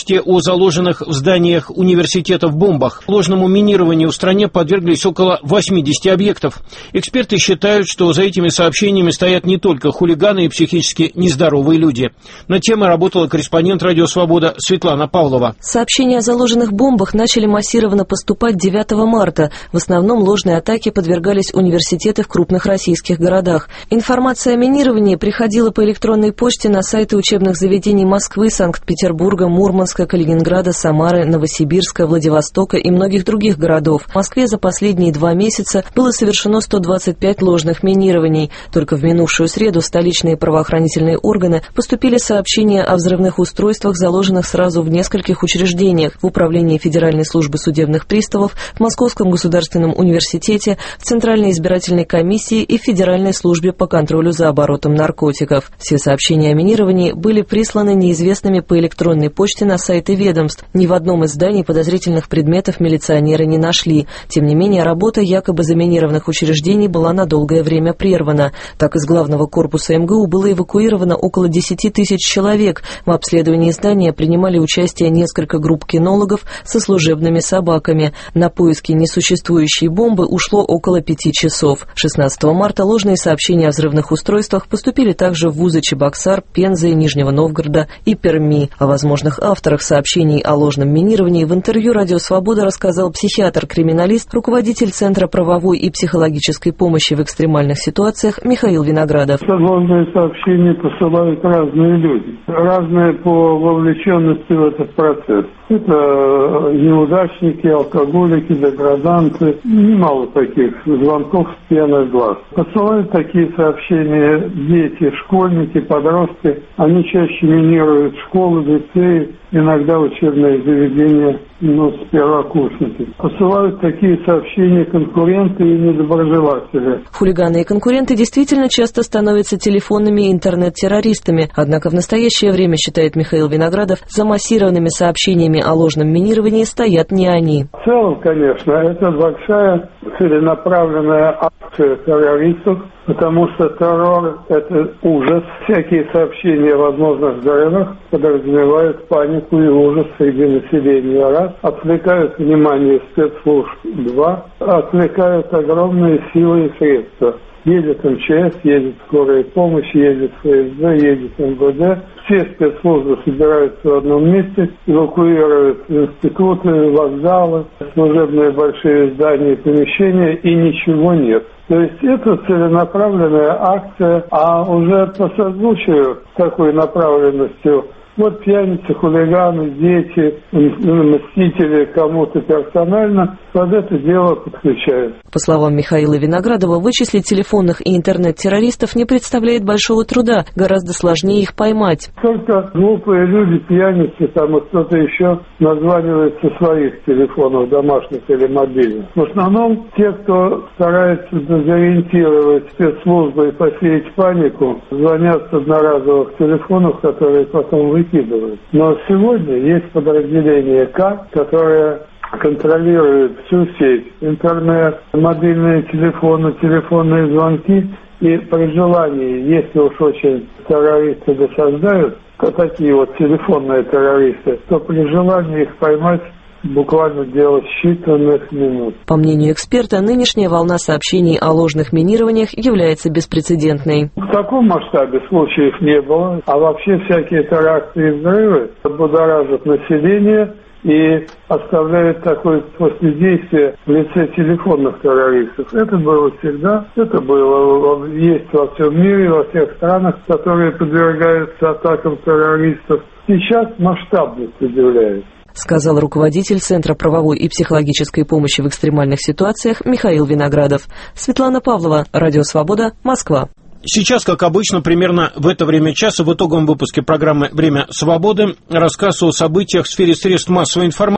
новости о заложенных в зданиях университетов бомбах. Ложному минированию в стране подверглись около 80 объектов. Эксперты считают, что за этими сообщениями стоят не только хулиганы и психически нездоровые люди. Над темой работала корреспондент «Радио Свобода» Светлана Павлова. Сообщения о заложенных бомбах начали массированно поступать 9 марта. В основном ложной атаке подвергались университеты в крупных российских городах. Информация о минировании приходила по электронной почте на сайты учебных заведений Москвы, Санкт-Петербурга, Мурманска, Калининграда, Самары, Новосибирска, Владивостока и многих других городов. В Москве за последние 2 месяца было совершено 125 ложных минирований. Только в минувшую среду в столичные правоохранительные органы поступили сообщения о взрывных устройствах, заложенных сразу в нескольких учреждениях: в Управлении Федеральной службы судебных приставов, в Московском государственном университете, в Центральной избирательной комиссии и в Федеральной службе по контролю за оборотом наркотиков. Все сообщения о минировании были присланы неизвестными по электронной почте на сайты ведомств. Ни в одном из зданий подозрительных предметов милиционеры не нашли. Тем не менее, работа якобы заминированных учреждений была на долгое время прервана. Так, из главного корпуса МГУ было эвакуировано около 10 тысяч человек. В обследовании здания принимали участие несколько групп кинологов со служебными собаками. На поиски несуществующей бомбы ушло около 5 часов. 16 марта ложные сообщения о взрывных устройствах поступили также в вузы Чебоксар, Пензы, Нижнего Новгорода и Перми. О возможных авторах сообщений о ложном минировании в интервью «Радио Свобода» рассказал психиатр-криминалист, руководитель Центра правовой и психологической помощи в экстремальных ситуациях Михаил Виноградов. Ложные сообщения посылают разные люди, разные по вовлеченности в этот процесс. Это неудачники, алкоголики, деграданты, немало таких звонков с пеной глаз. Посылают такие сообщения дети, школьники, подростки. Они чаще минируют школы, лицеи, иногда учебные заведения, с первокурсники. Посылают такие сообщения конкуренты и недоброжелатели. Хулиганы и конкуренты действительно часто становятся телефонными и интернет-террористами. Однако в настоящее время, считает Михаил Виноградов, за массированными сообщениями о ложном минировании стоят не они. В целом, конечно, это большая целенаправленная акция террористов, потому что террор – это ужас. Всякие сообщения о возможных взрывах подразумевают панику и ужас среди населения. Раз. Отвлекают внимание спецслужб. 2. Отвлекают огромные силы и средства. Едет МЧС, едет скорая помощь, едет ФСБ, едет МВД. Все спецслужбы собираются в одном месте, эвакуируют институты, вокзалы, служебные большие здания, помещения, и ничего нет. То есть это целенаправленная акция, а уже по созвучию с такой направленностью пьяницы, хулиганы, дети, мстители кому-то персонально под это дело подключаются. По словам Михаила Виноградова, вычислить телефонных и интернет-террористов не представляет большого труда, гораздо сложнее их поймать. Только глупые люди, пьяницы, и кто-то еще названивает со своих телефонов, домашних или мобильных. В основном те, кто старается дезориентировать спецслужбы и посеять панику, звонят с одноразовых телефонов, которые потом выкидывают. Но сегодня есть подразделение К, которое контролирует всю сеть, интернет, мобильные телефоны, телефонные звонки. И при желании, если уж очень террористы досаждают, такие телефонные террористы, то при желании их поймать буквально дело считанных минут. По мнению эксперта, нынешняя волна сообщений о ложных минированиях является беспрецедентной. В таком масштабе случаев не было, а вообще всякие теракты и взрывы будоражат население и оставляют такое последействие в лице телефонных террористов. Это было всегда, есть во всем мире, во всех странах, которые подвергаются атакам террористов. Сейчас масштабность удивляет, сказал руководитель Центра правовой и психологической помощи в экстремальных ситуациях Михаил Виноградов. Светлана Павлова, Радио Свобода, Москва. Сейчас, как обычно, примерно в это время часа в итоговом выпуске программы «Время свободы» рассказ о событиях в сфере средств массовой информации.